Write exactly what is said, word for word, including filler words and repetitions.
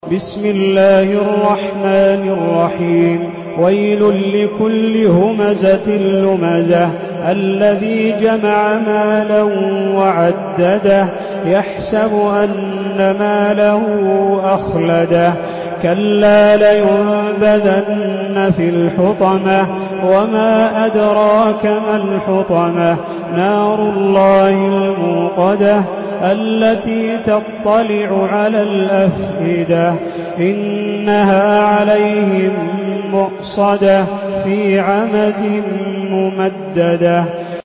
بسم الله الرحمن الرحيم ويل لكل همزة لمزة الذي جمع مالا وعدده يحسب أن ماله أخلده كلا لينبذن في الحطمة وما أدراك ما الحطمة نار الله الموقدة التي تطلع على الأفئدة إنها عليهم مؤصدة في عمد ممددة.